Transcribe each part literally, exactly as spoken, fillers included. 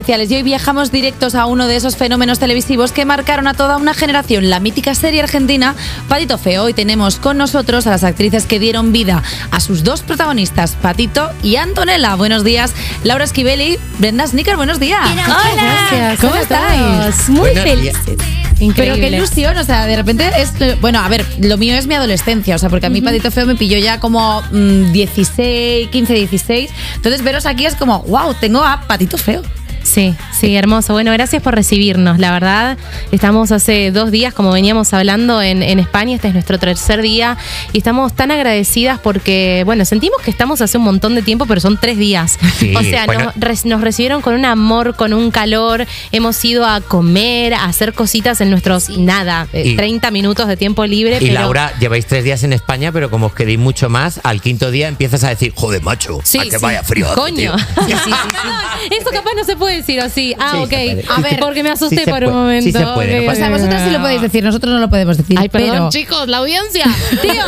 Y hoy viajamos directos a uno de esos fenómenos televisivos que marcaron a toda una generación, la mítica serie argentina Patito Feo. Hoy tenemos con nosotros a las actrices que dieron vida a sus dos protagonistas, Patito y Antonella. Buenos días, Laura Esquivel, Brenda Snicker, buenos días. Hola, gracias. ¿Cómo estáis? Muy Buenos felices. Increíble. Pero qué ilusión, o sea, de repente es... Bueno, a ver, lo mío es mi adolescencia, o sea, porque a mí uh-huh. Patito Feo me pilló ya como mmm, dieciséis, quince, dieciséis. Entonces veros aquí es como, wow, tengo a Patito Feo. Sí, sí, hermoso. Bueno, gracias por recibirnos. La verdad, estamos hace dos días, como veníamos hablando, en, en España. Este es nuestro tercer día y estamos tan agradecidas porque, bueno, sentimos que estamos hace un montón de tiempo, pero son tres días. Sí, o sea, bueno. nos, re, nos recibieron con un amor, con un calor. Hemos ido a comer, a hacer cositas en nuestros, sí. nada, y, treinta minutos de tiempo libre. Y pero... Laura, lleváis tres días en España, pero como os queréis mucho más, al quinto día empiezas a decir, joder, macho, sí, a que sí. vaya frío. Coño. Sí, sí, sí, sí. Eso capaz no se puede decir, ¿o sí? Ah, sí, ok. A ver, porque me asusté sí por un momento. Sí se puede. Okay. No o sea, vosotros sí lo podéis decir, nosotros no lo podemos decir. Ay, perdón, pero... chicos, la audiencia. Tío.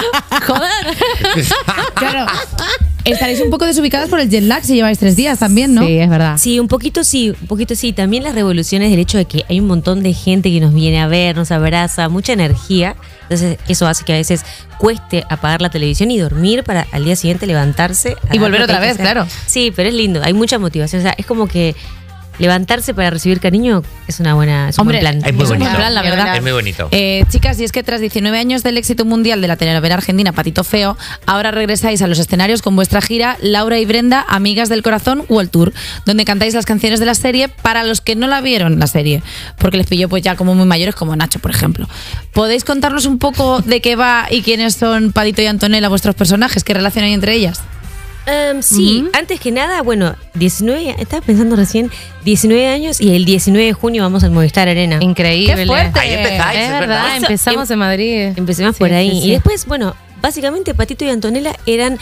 Joder. Claro. Estaréis un poco desubicadas por el jet lag si lleváis tres días también, ¿no? Sí, es verdad. Sí, un poquito sí, un poquito sí. También las revoluciones del hecho de que hay un montón de gente que nos viene a ver, nos abraza, mucha energía. Entonces eso hace que a veces cueste apagar la televisión y dormir para al día siguiente levantarse. Y volver otra vez, claro. Sí, pero es lindo, hay mucha motivación. O sea, es como que levantarse para recibir cariño es una buena, es un Hombre, buen plan. Es muy es un bonito. buen plan, la verdad. Es muy bonito. Eh, chicas, y es que tras diecinueve años del éxito mundial de la telenovela argentina Patito Feo, ahora regresáis a los escenarios con vuestra gira Laura y Brenda, Amigas del Corazón World Tour, donde cantáis las canciones de la serie para los que no la vieron la serie, porque les pilló pues ya como muy mayores, como Nacho, por ejemplo. ¿Podéis contarnos un poco de qué va y quiénes son Patito y Antonella, vuestros personajes? ¿Qué relación hay entre ellas? Um, sí, uh-huh. Antes que nada, bueno, diecinueve, estaba pensando recién, diecinueve años y el diecinueve de junio vamos al Movistar Arena. Increíble. ¡Qué fuerte! Ahí empezáis, es, es verdad, verdad. empezamos en Madrid. Empecemos sí, por ahí. Sí, sí. Y después, bueno, básicamente Patito y Antonella eran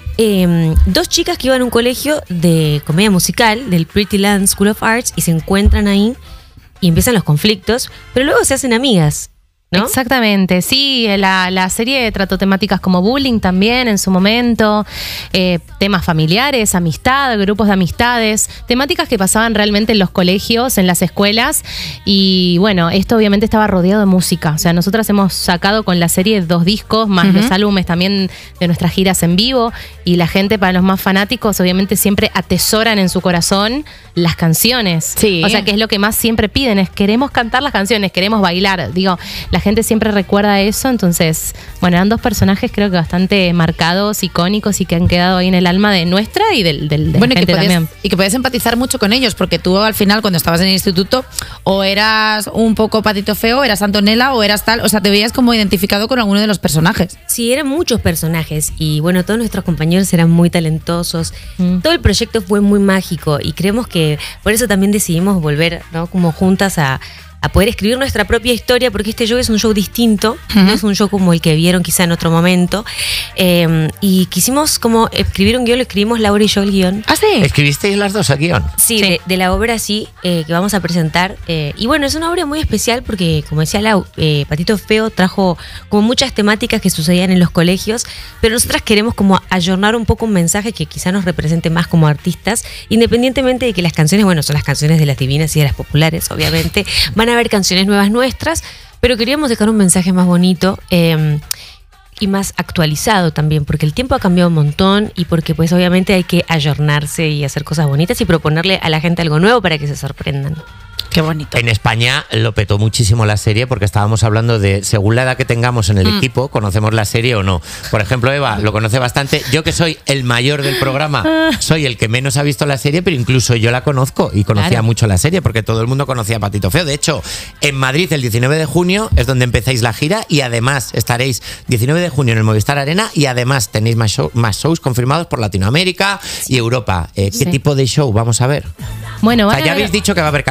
eh, dos chicas que iban a un colegio de comedia musical del Pretty Land School of Arts y se encuentran ahí y empiezan los conflictos, pero luego se hacen amigas. ¿No? Exactamente, sí, la, la serie trató temáticas como bullying también en su momento, eh, temas familiares, amistad, grupos de amistades, temáticas que pasaban realmente en los colegios, en las escuelas y bueno, esto obviamente estaba rodeado de música, o sea, nosotras hemos sacado con la serie dos discos, más uh-huh. los álbumes también de nuestras giras en vivo y la gente, para los más fanáticos, obviamente siempre atesoran en su corazón las canciones, sí. O sea, que es lo que más siempre piden, es queremos cantar las canciones, queremos bailar, digo, la gente siempre recuerda eso, entonces, bueno, eran dos personajes creo que bastante marcados, icónicos y que han quedado ahí en el alma de nuestra y del, del de bueno, la gente y que podías, también. Y que podías empatizar mucho con ellos, porque tú al final cuando estabas en el instituto o eras un poco Patito Feo, eras Antonella o eras tal, o sea, te veías como identificado con alguno de los personajes. Sí, eran muchos personajes y bueno, todos nuestros compañeros eran muy talentosos, mm. todo el proyecto fue muy mágico y creemos que por eso también decidimos volver, ¿no? Como juntas a a poder escribir nuestra propia historia, porque este show es un show distinto, uh-huh. no es un show como el que vieron quizá en otro momento. Eh, y quisimos como escribir un guión, lo escribimos Laura y yo el guión. ¿Ah, sí? ¿Escribisteis las dos el guión? Sí, sí. De, de la obra sí, eh, que vamos a presentar. Eh, y bueno, es una obra muy especial porque, como decía Lau, eh, Patito Feo trajo como muchas temáticas que sucedían en los colegios, pero nosotras queremos como ayornar un poco un mensaje que quizá nos represente más como artistas, independientemente de que las canciones, bueno, son las canciones de las divinas y de las populares, obviamente, van a haber canciones nuevas nuestras, pero queríamos dejar un mensaje más bonito eh, y más actualizado también, porque el tiempo ha cambiado un montón y porque pues obviamente hay que ayornarse y hacer cosas bonitas y proponerle a la gente algo nuevo para que se sorprendan. Qué bonito. En España lo petó muchísimo la serie porque estábamos hablando de, según la edad que tengamos en el mm. equipo, conocemos la serie o no. Por ejemplo, Eva lo conoce bastante. Yo, que soy el mayor del programa, soy el que menos ha visto la serie, pero incluso yo la conozco y conocía claro. mucho la serie porque todo el mundo conocía a Patito Feo. De hecho, en Madrid el diecinueve de junio es donde empezáis la gira y además estaréis diecinueve de junio en el Movistar Arena y además tenéis más, show, más shows confirmados por Latinoamérica sí. y Europa. Eh, ¿Qué sí. tipo de show vamos a ver? Bueno, o sea, ya a ver... habéis dicho que va a haber canciones nuevas.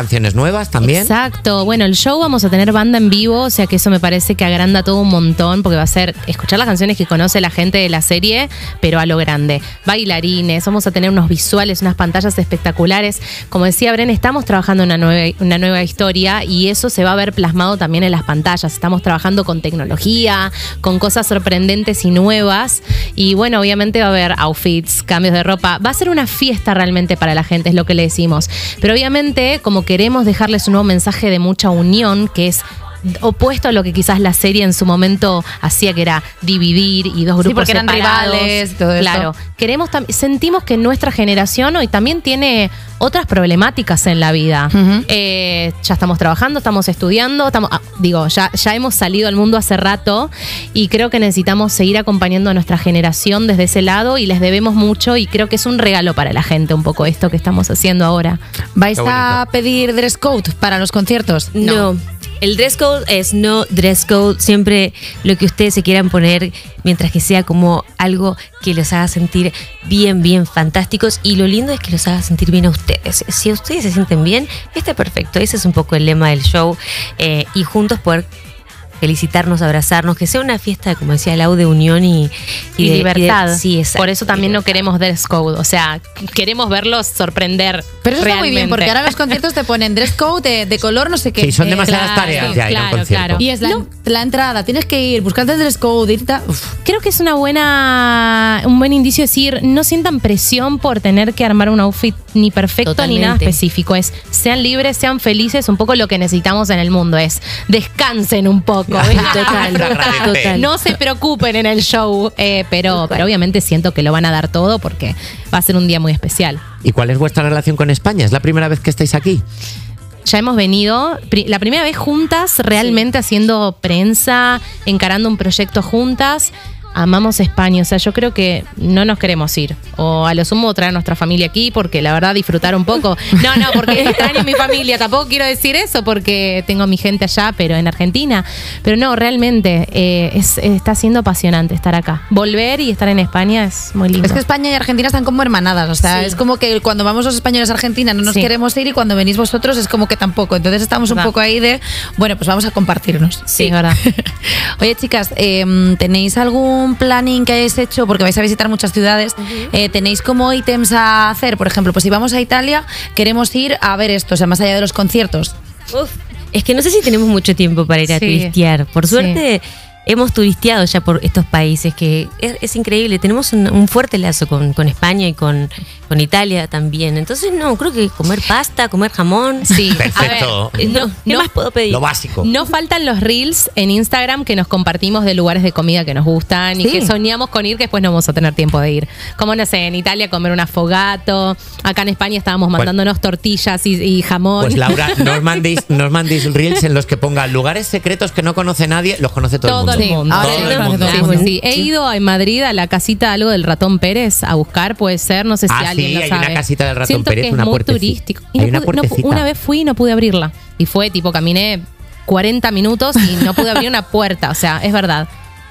nuevas también. Exacto. Bueno, el show vamos a tener banda en vivo, o sea que eso me parece que agranda todo un montón, porque va a ser escuchar las canciones que conoce la gente de la serie, pero a lo grande. Bailarines, vamos a tener unos visuales, unas pantallas espectaculares. Como decía Bren, estamos trabajando en una nueva, una nueva historia y eso se va a ver plasmado también en las pantallas. Estamos trabajando con tecnología, con cosas sorprendentes y nuevas. Y bueno, obviamente va a haber outfits, cambios de ropa. Va a ser una fiesta realmente para la gente, es lo que le decimos. Pero obviamente, como queremos dejarles un nuevo mensaje de mucha unión, que es opuesto a lo que quizás la serie en su momento hacía, que era dividir y dos grupos sí, porque separados. eran rivales, todo eso. Claro, queremos sentimos que nuestra generación hoy también tiene otras problemáticas en la vida. Uh-huh. Eh, ya estamos trabajando, estamos estudiando, estamos, ah, digo, ya, ya hemos salido al mundo hace rato y creo que necesitamos seguir acompañando a nuestra generación desde ese lado y les debemos mucho y creo que es un regalo para la gente un poco esto que estamos haciendo ahora. ¿Vais a pedir dress code para los conciertos? No. no. El dress code es no dress code, siempre lo que ustedes se quieran poner, mientras que sea como algo que los haga sentir bien, bien fantásticos. Y lo lindo es que los haga sentir bien a ustedes. Si ustedes se sienten bien, está perfecto. Ese es un poco el lema del show. Eh, y juntos poder felicitarnos, abrazarnos, que sea una fiesta, como decía Lau, de unión y, y, y de, libertad. Y de, sí, exacto. Por eso también no queremos dress code, o sea, queremos verlos sorprender. Pero eso realmente. Está muy bien, porque ahora los conciertos te ponen dress code de, de color no sé qué. Sí, son eh, demasiadas claro, tareas sí, ya, claro, ir a un concierto. claro. Y es la, no. la entrada, tienes que ir, buscarte el dress code, ir ta, creo que es una buena un buen indicio decir, no sientan presión por tener que armar un outfit ni perfecto Totalmente. Ni nada específico, es sean libres, sean felices, un poco lo que necesitamos en el mundo es descansen un poco. Total, total. No se preocupen en el show, eh, pero, pero obviamente siento que lo van a dar todo porque va a ser un día muy especial. ¿Y cuál es vuestra relación con España? ¿Es la primera vez que estáis aquí? Ya hemos venido, la primera vez juntas, realmente sí. haciendo prensa, encarando un proyecto juntas. Amamos España, o sea, yo creo que no nos queremos ir. O a lo sumo traer a nuestra familia aquí, porque la verdad disfrutar un poco. No, no, porque extraño a mi familia. Tampoco quiero decir eso porque tengo a mi gente allá, pero en Argentina. Pero no, realmente eh, es, está siendo apasionante estar acá. Volver y estar en España es muy lindo. Es que España y Argentina están como hermanadas. O sea, sí. es como que cuando vamos los españoles a Argentina no nos sí. queremos ir y cuando venís vosotros es como que tampoco. Entonces estamos un ¿verdad? Poco ahí de, bueno, pues vamos a compartirnos. Sí, sí verdad. Oye, chicas, eh, ¿tenéis algún un planning que hayáis hecho? Porque vais a visitar muchas ciudades. Uh-huh. eh, ¿Tenéis como ítems a hacer? Por ejemplo, pues si vamos a Italia, queremos ir a ver esto, o sea, más allá de los conciertos. Uf, es que no sé si tenemos mucho tiempo para ir a sí. turistear. Por suerte... Sí. Hemos turisteado ya por estos países, que es, es increíble. Tenemos un, un fuerte lazo con, con España y con, con Italia también. Entonces, no, creo que comer pasta, comer jamón. Sí, perfecto. A ver, no, ¿Qué no, más puedo pedir? Lo básico. No faltan los reels en Instagram que nos compartimos de lugares de comida que nos gustan sí. y que soñamos con ir, que después no vamos a tener tiempo de ir. Como, no sé, en Italia comer un afogato. Acá en España estábamos mandándonos pues, tortillas y, y jamón. Pues Laura, nos mandéis, nos mandéis reels en los que ponga lugares secretos que no conoce nadie, los conoce todo, todo el mundo. El mundo. Ahora todo el mundo. Sí, sí, sí. He ido en Madrid a la casita algo del Ratón Pérez a buscar, puede ser, no sé si ah, alguien sí, lo hay sabe. Una casita del Ratón Siento Pérez, que es una muy turístico. Y hay no una pude, no, una vez fui y no pude abrirla. Y fue tipo, caminé cuarenta minutos y no pude abrir una puerta. O sea, es verdad.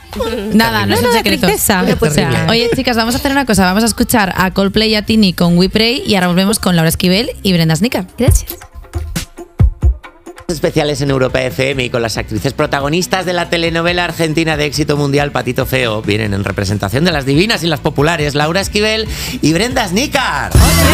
Nada, no, no es un secreto. Tristeza. O sea, oye, chicas, vamos a hacer una cosa. Vamos a escuchar a Coldplay y a Tini con We Pray y ahora volvemos con Laura Esquivel y Brenda Snicker. Gracias. Especiales en Europa F M y con las actrices protagonistas de la telenovela argentina de éxito mundial Patito Feo. Vienen en representación de las divinas y las populares Laura Esquivel y Brenda Snicker.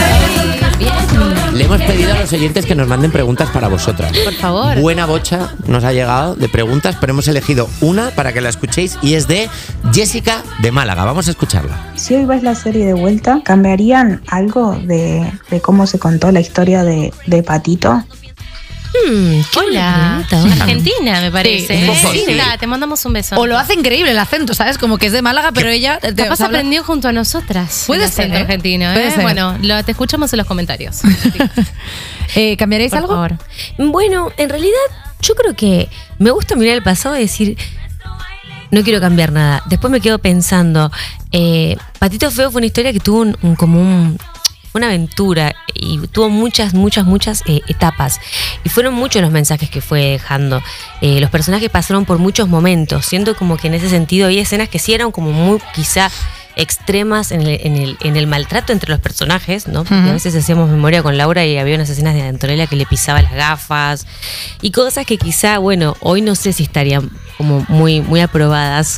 Le hemos pedido a los oyentes que nos manden preguntas para vosotras. Por favor. Buena bocha nos ha llegado de preguntas, pero hemos elegido una para que la escuchéis y es de Jessica de Málaga. Vamos a escucharla. Si hoy ves la serie de vuelta, ¿cambiarían algo de, de cómo se contó la historia de, de Patito? Hmm, Hola, Argentina me parece. Sí, un poco, sí. sí. Te mandamos un beso. O lo hace increíble el acento, ¿sabes? Como que es de Málaga, pero ¿Qué? ella... Te, Capaz aprendió junto a nosotras. Puede ser, ¿eh? Argentino, ¿eh? Puede ser. Bueno, lo, te escuchamos en los comentarios. eh, ¿Cambiaréis Por algo? Favor. Bueno, en realidad yo creo que me gusta mirar el pasado y decir... No quiero cambiar nada. Después me quedo pensando... Eh, Patito Feo fue una historia que tuvo un, un, como un... una aventura y tuvo muchas, muchas, muchas eh, etapas y fueron muchos los mensajes que fue dejando. Eh, los personajes pasaron por muchos momentos, siento como que en ese sentido hay escenas que sí eran como muy quizá extremas en el, en el, en el maltrato entre los personajes, ¿no? Porque Ujú. a veces hacíamos memoria con Laura y había unas escenas de Antonella que le pisaba las gafas y cosas que quizá, bueno, hoy no sé si estarían como muy, muy aprobadas.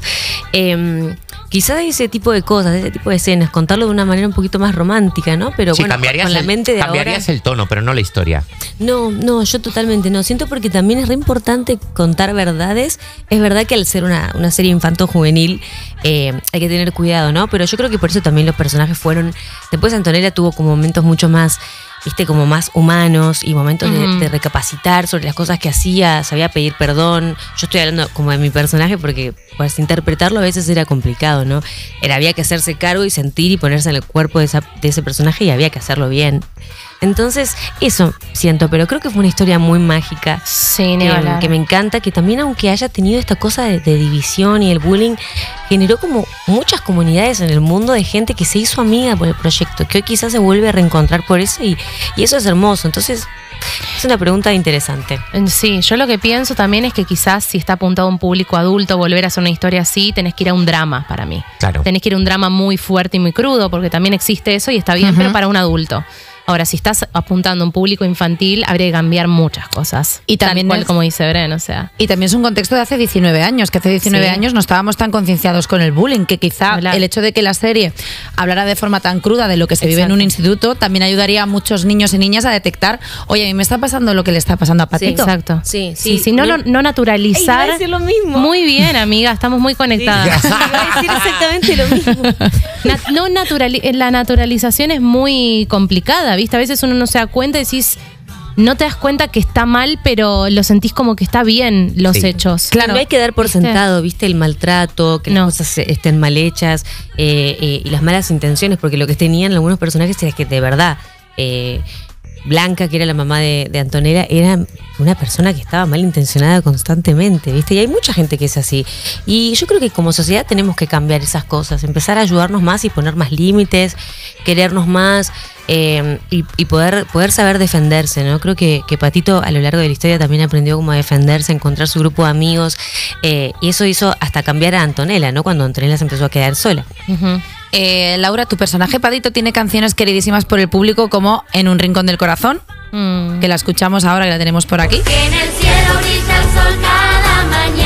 Eh, quizá ese tipo de cosas, ese tipo de escenas, contarlo de una manera un poquito más romántica, ¿no? Pero Sí, bueno, cambiarías, con la el, mente de cambiarías ahora. el tono, pero no la historia. No, no, yo totalmente no. Siento porque también es re importante contar verdades. Es verdad que al ser una, una serie infanto-juvenil eh, hay que tener cuidado, ¿no? Pero yo creo que por eso también los personajes fueron... Después Antonella tuvo como momentos mucho más, viste, como más humanos y momentos de, Ujú. de recapacitar sobre las cosas que hacía, sabía pedir perdón. Yo estoy hablando como de mi personaje porque pues interpretarlo a veces era complicado, ¿no? Era, había que hacerse cargo y sentir y ponerse en el cuerpo de, esa, de ese personaje y había que hacerlo bien. Entonces, eso siento, pero creo que fue una historia muy mágica. Sí, ni Que, hablar. que me encanta, que también aunque haya tenido esta cosa de, de división y el bullying, generó como muchas comunidades en el mundo de gente que se hizo amiga por el proyecto, que hoy quizás se vuelve a reencontrar por eso y, y eso es hermoso. Entonces, es una pregunta interesante. Sí, yo lo que pienso también es que quizás si está apuntado a un público adulto, volver a hacer una historia así, tenés que ir a un drama para mí. Claro. Tenés que ir a un drama muy fuerte y muy crudo, porque también existe eso y está bien, Ujú. pero para un adulto. Ahora, si estás apuntando a un público infantil, habría que cambiar muchas cosas. Y también Tal cual es- como dice Bren, o sea. Y también es un contexto de hace diecinueve años, que hace diecinueve Sí. años no estábamos tan concienciados con el bullying, que quizá Claro. el hecho de que la serie hablara de forma tan cruda de lo que se vive en un Exacto. instituto también ayudaría a muchos niños y niñas a detectar, oye, a mí me está pasando lo que le está pasando a Patito. Exacto. Sí, Sí, sí. sí, no, no, no Ay, naturalizar. iba a decir lo mismo. Muy bien, amiga, estamos muy conectadas. Sí, iba a decir exactamente lo mismo. Na- no naturali- la naturalización es muy complicada, ¿viste? A veces uno no se da cuenta y decís, no te das cuenta que está mal, pero lo sentís como que está bien los Sí. hechos. Claro. No hay que dar por ¿Viste? sentado, viste, el maltrato, que No. las cosas estén mal hechas eh, eh, y las malas intenciones, porque lo que tenían algunos personajes era que de verdad eh, Blanca, que era la mamá de, de Antonella, era una persona que estaba malintencionada constantemente, ¿viste? Y hay mucha gente que es así. Y yo creo que como sociedad tenemos que cambiar esas cosas, empezar a ayudarnos más y poner más límites, querernos más eh, y, y poder, poder saber defenderse, ¿no? Creo que, que Patito a lo largo de la historia también aprendió como a defenderse, a encontrar su grupo de amigos eh, y eso hizo hasta cambiar a Antonella, ¿no? Cuando Antonella se empezó a quedar sola. Ujú. Eh, Laura, tu personaje Patito tiene canciones queridísimas por el público como En un rincón del corazón, Mm. que la escuchamos ahora, que la tenemos por aquí. Que en el cielo brilla el sol cada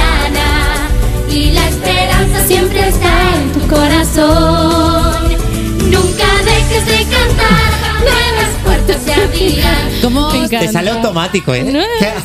mañana y la esperanza siempre está en tu corazón. Nunca dejes de cantar, nuevas puertas se abrirán. ¿Cómo? Me encanta. Te sale automático, ¿eh? No,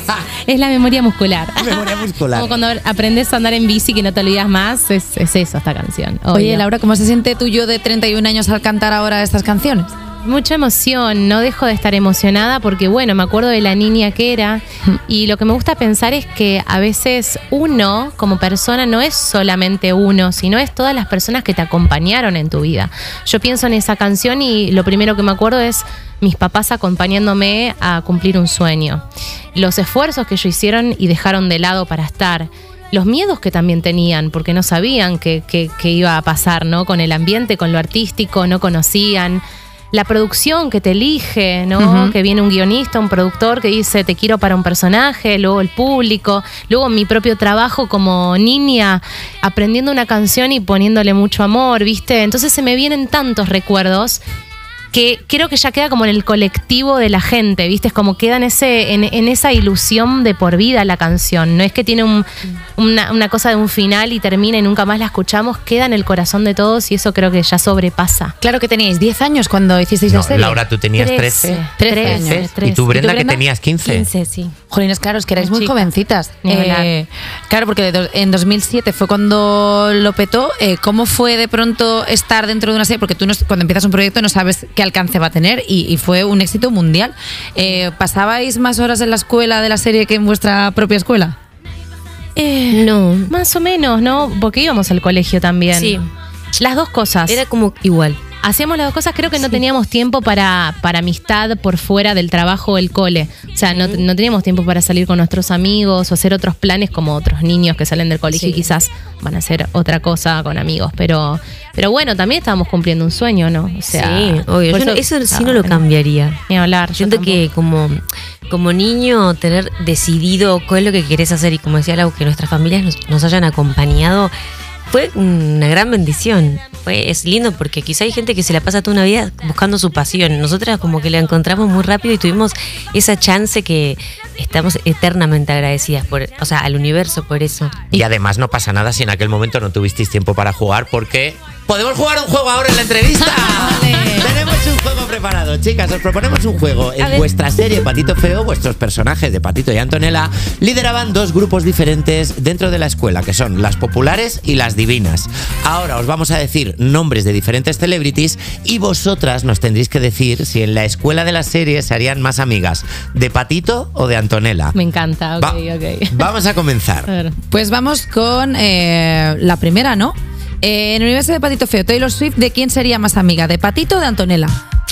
es la memoria muscular. Memoria muscular. Como cuando aprendes a andar en bici que no te olvidas más, es, es eso esta canción. Oye, obvio. Laura, ¿cómo se siente tu yo de treinta y un años al cantar ahora estas canciones? Mucha emoción, no dejo de estar emocionada porque, bueno, me acuerdo de la niña que era y lo que me gusta pensar es que a veces uno como persona no es solamente uno, sino es todas las personas que te acompañaron en tu vida. Yo pienso en esa canción y lo primero que me acuerdo es mis papás acompañándome a cumplir un sueño. Los esfuerzos que ellos hicieron y dejaron de lado para estar. Los miedos que también tenían, porque no sabían qué que, que iba a pasar, ¿no? Con el ambiente, con lo artístico, no conocían. La producción que te elige, ¿no? Ujú. Que viene un guionista, un productor que dice te quiero para un personaje, luego el público, luego mi propio trabajo como niña, aprendiendo una canción y poniéndole mucho amor, ¿viste? Entonces se me vienen tantos recuerdos que creo que ya queda como en el colectivo de la gente, ¿viste? Es como queda en, ese, en, en esa ilusión de por vida la canción. No es que tiene un, una, una cosa de un final y termina y nunca más la escuchamos, queda en el corazón de todos y eso creo que ya sobrepasa. Claro que teníais diez años cuando hicisteis No, la serie. Laura, tú tenías trece. trece años. ¿Y trece. tú, Brenda, que Brenda? tenías quince? quince, sí. Jolines, claro, es que erais Muy muy chica. jovencitas. Ni hablar. Eh, claro, porque de do- en dos mil siete fue cuando lo petó. Eh, ¿Cómo fue de pronto estar dentro de una serie? Porque tú no- cuando empiezas un proyecto no sabes qué alcance va a tener y, y fue un éxito mundial. Eh, ¿Pasabais más horas en la escuela de la serie que en vuestra propia escuela? Eh, No. Más o menos, ¿no? Porque íbamos al colegio también. Sí. Las dos cosas. Era como igual. Hacíamos las dos cosas, creo que no teníamos tiempo para, para amistad por fuera del trabajo o el cole. O sea, no, no teníamos tiempo para salir con nuestros amigos o hacer otros planes como otros niños que salen del colegio Sí. y quizás van a hacer otra cosa con amigos. Pero, pero bueno, también estábamos cumpliendo un sueño, ¿no? O sea, sí, obvio. por Yo no- eso sí no lo ah, cambiaría. Ni hablar. yo Siento tampoco. que como, como niño tener decidido cuál es lo que querés hacer y como decía Lau, que nuestras familias nos, nos hayan acompañado fue una gran bendición. Fue, es lindo porque quizá hay gente que se la pasa toda una vida buscando su pasión. Nosotras como que la encontramos muy rápido y tuvimos esa chance que estamos eternamente agradecidas por, o sea, al universo por eso. Y además no pasa nada si en aquel momento no tuvisteis tiempo para jugar, porque podemos jugar un juego ahora en la entrevista. Tenemos un juego preparado, chicas. Os proponemos un juego. En vuestra serie Patito Feo, vuestros personajes de Patito y Antonella lideraban dos grupos diferentes dentro de la escuela, que son las populares y las divinas. Ahora os vamos a decir nombres de diferentes celebrities y vosotras nos tendréis que decir si en la escuela de la serie se harían más amigas de Patito o de Antonella. Me encanta, ok, Va- ok. Vamos a comenzar. A ver. Pues vamos con eh, la primera, ¿no? Eh, en el universo de Patito Feo, Taylor Swift, ¿de quién sería más amiga? ¿De Patito o de Antonella?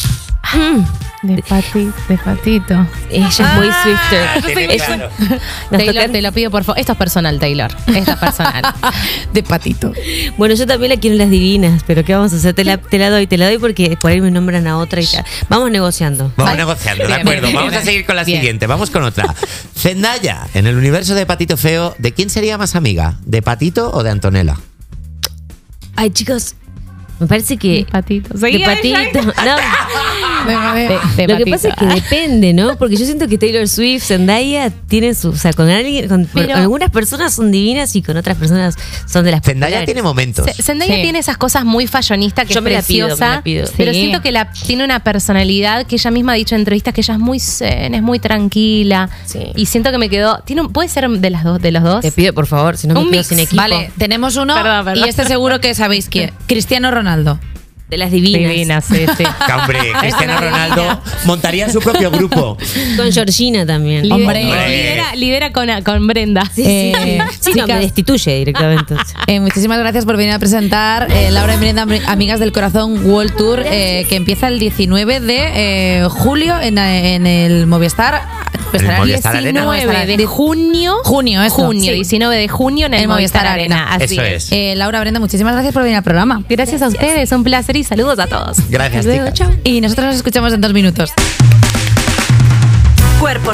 De, pati, de patito. Ella es muy Swifter. Ah, tiene Ella- claro. Nos Taylor, toca- te lo pido por favor. Esto es personal, Taylor. Esto es personal. De Patito. Bueno, yo también la quiero en las divinas, pero ¿qué vamos a hacer? Te la, te la doy, te la doy porque por ahí me nombran a otra y tal. Vamos negociando. Vamos Vale. negociando, de Bien, acuerdo. bien, Vamos bien. a seguir con la Bien. siguiente. Vamos con otra. Zendaya, en el universo de Patito Feo, ¿de quién sería más amiga? ¿De Patito o de Antonella? Ay, chicos, me parece que... De patito. De Seguí, Patito. No, De, de- de lo que patito. pasa es que depende, ¿no? Porque yo siento que Taylor Swift, Zendaya, tienen su... O sea, con alguien... Con, Pero- con algunas personas son divinas y con otras personas son de las Zendaya populares. tiene momentos. Se- Zendaya Sí. tiene esas cosas muy fallonistas que Yo es me la pido, preciosa, me la pido. pero Sí. siento que la, tiene una personalidad que ella misma ha dicho en entrevistas que ella es muy zen, es muy tranquila. Sí. Y siento que me quedó. Tiene un- ¿Puede ser de las dos, de los dos? Te pido, por favor, si no me Un quedo mix. sin equipo. Vale, tenemos uno Perdón, perdón. y este seguro que sabéis quién. Cristiano Ronaldo. De las divinas. Divina, sí, sí. Que, hombre, Cristiano Ronaldo montaría su propio grupo. Con Georgina también. Lidera, Hombre. lidera, lidera con, con Brenda. Sí, Eh, sí, sí, no, me chicas. destituye directamente. Eh, muchísimas gracias por venir a presentar eh, Laura y Brenda, Amigas del Corazón World Tour, eh, que empieza el diecinueve de eh, julio en, en el Movistar. En el Movistar Arena. diecinueve de junio. Junio, eso. Junio, Sí. diecinueve de junio en el, El Movistar, Movistar Arena. Arena. Así Eso es. es. Eh, Laura, Brenda, muchísimas gracias por venir al programa. Gracias a ustedes, un placer y saludos a todos. Gracias, Hasta luego, chicas. chao. Y nosotros nos escuchamos en dos minutos. Cuerpos